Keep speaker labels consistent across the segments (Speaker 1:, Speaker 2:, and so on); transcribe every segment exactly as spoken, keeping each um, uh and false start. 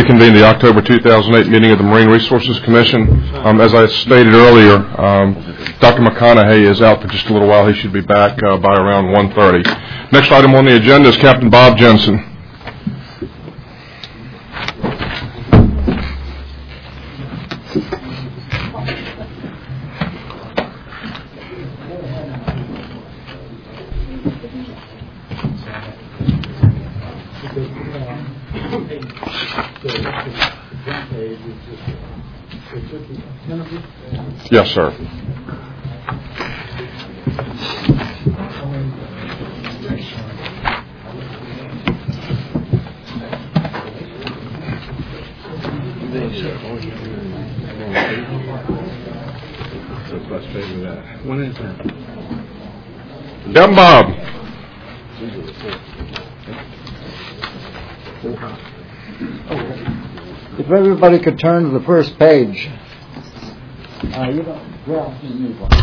Speaker 1: reconvene the October two thousand eight meeting of the Marine Resources Commission. Um, as I stated earlier, um, Doctor McConaughey is out for just a little while. He should be back uh, by around one thirty. Next item on the agenda is Captain Bob Jensen. Yes, sir. Captain Bob.
Speaker 2: If everybody could turn to the first page. Uh, you don't, well, you need one.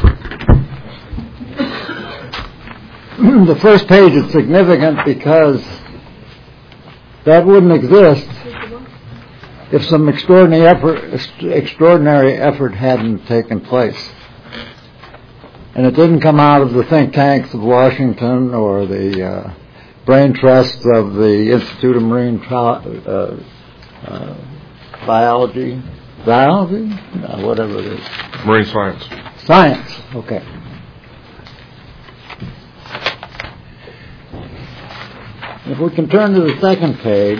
Speaker 2: The first page is significant because that wouldn't exist if some extraordinary effort, extraordinary effort hadn't taken place. And it didn't come out of the think tanks of Washington or the uh, brain trusts of the Institute of Marine Tri- uh, uh, Biology. Biology? No, whatever it is.
Speaker 1: Marine Science.
Speaker 2: Science, okay. If we can turn to the second page,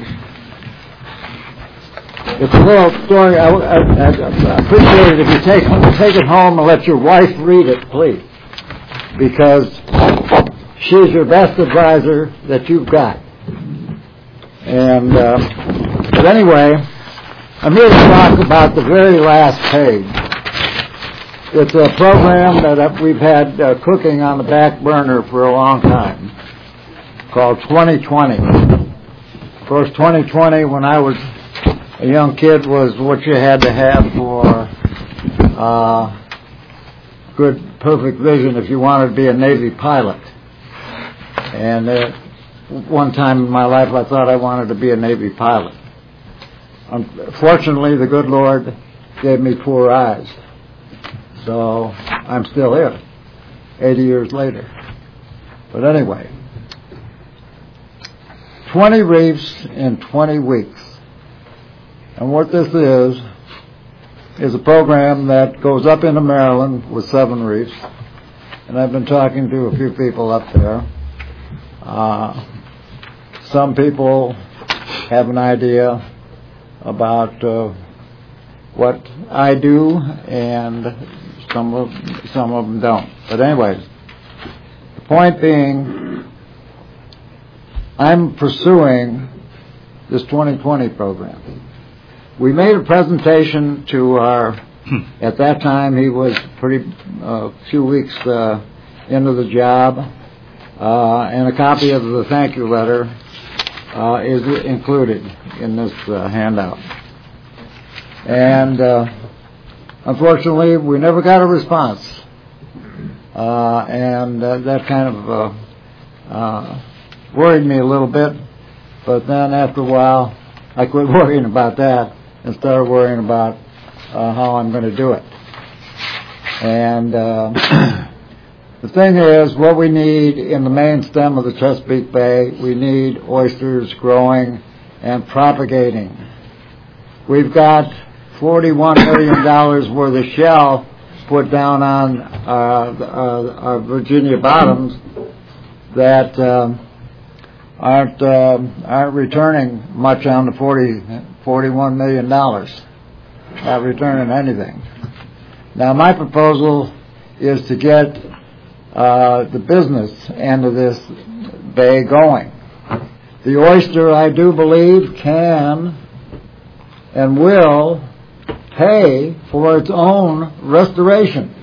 Speaker 2: it's a little story. I, I, I appreciate it if you take, take it home and let your wife read it, please, because she's your best advisor that you've got. And, uh, but anyway, I'm here to talk about the very last page. It's a program that we've had uh, cooking on the back burner for a long time, called twenty twenty. Of course, twenty twenty, when I was a young kid, was what you had to have for uh, good, perfect vision if you wanted to be a Navy pilot. And uh, one time in my life, I thought I wanted to be a Navy pilot. Unfortunately, the good Lord gave me poor eyes, so I'm still here, eighty years later. But anyway, twenty reefs in twenty weeks. And what this is, is a program that goes up into Maryland with seven reefs. And I've been talking to a few people up there. Uh, some people have an idea about uh, what I do, and some of some of them don't. But anyways, the point being, I'm pursuing this twenty twenty program. We made a presentation to our, at that time he was pretty a uh, few weeks uh, into the job, uh, and a copy of the thank you letter uh, is included in this uh, handout. And uh, unfortunately, we never got a response, uh, and uh, that kind of uh, uh, worried me a little bit. But then after a while, I quit worrying about that and started worrying about uh, how I'm going to do it. And uh, the thing is, what we need in the main stem of the Chesapeake Bay, we need oysters growing and propagating. We've got forty-one million dollars worth of shell put down on uh, uh, our Virginia bottoms that um, aren't uh, aren't returning much on the forty, forty-one million dollars. Not returning anything. Now, my proposal is to get uh, the business end of this bay going. The oyster, I do believe, can and will pay for its own restoration.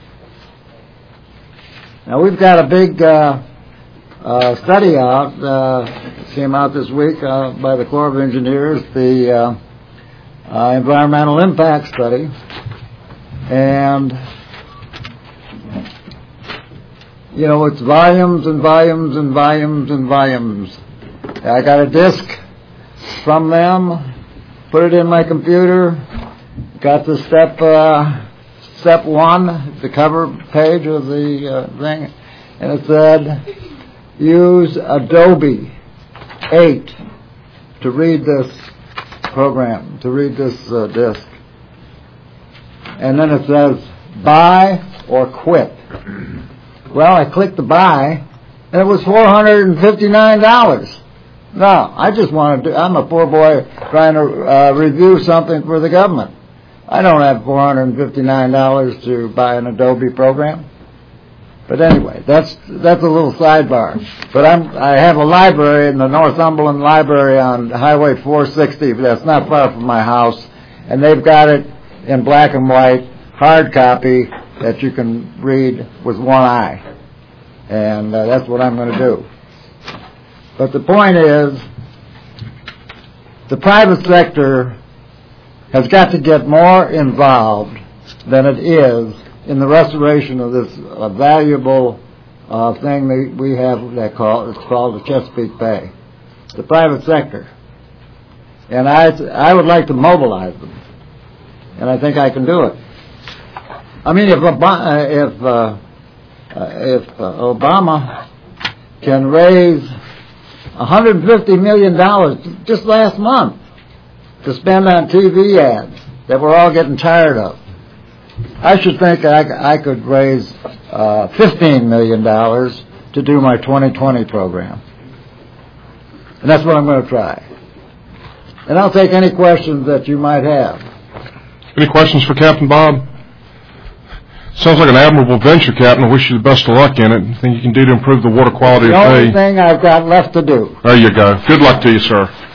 Speaker 2: Now, we've got a big uh, uh, study out, uh, came out this week uh, by the Corps of Engineers, the uh, uh, environmental impact study, and you know, it's volumes and volumes and volumes and volumes. I got a disc from them put it in my computer, got the step, uh, step one, the cover page of the uh, thing, and it said, use Adobe eight to read this program, to read this uh, disc. And then it says, buy or quit. Well, I clicked the buy, and it was four hundred fifty-nine dollars. No, I just want to do, I'm a poor boy trying to uh, review something for the government. I don't have four hundred fifty-nine dollars to buy an Adobe program. But anyway, that's that's a little sidebar. But I'm I have a library in the Northumberland Library on Highway four sixty. That's not far from my house, and they've got it in black and white, hard copy that you can read with one eye, and uh, that's what I'm going to do. But the point is, the private sector has got to get more involved than it is in the restoration of this uh, valuable uh, thing that we have that call, it's called the Chesapeake Bay, the private sector. And I, I would like to mobilize them, and I think I can do it. I mean, if Obama, if, uh, if uh, Obama can raise one hundred fifty million dollars just last month to spend on T V ads that we're all getting tired of, I should think I, I could raise uh, fifteen million dollars to do my twenty twenty program. And that's what I'm going to try. And I'll take any questions that you might have.
Speaker 1: Any questions for Captain Bob? Sounds like an admirable venture, Captain. I wish you the best of luck in it. Anything you can do to improve the water quality
Speaker 2: the
Speaker 1: of
Speaker 2: only
Speaker 1: pay?
Speaker 2: thing I've got left to do.
Speaker 1: There you go. Good luck to you, sir.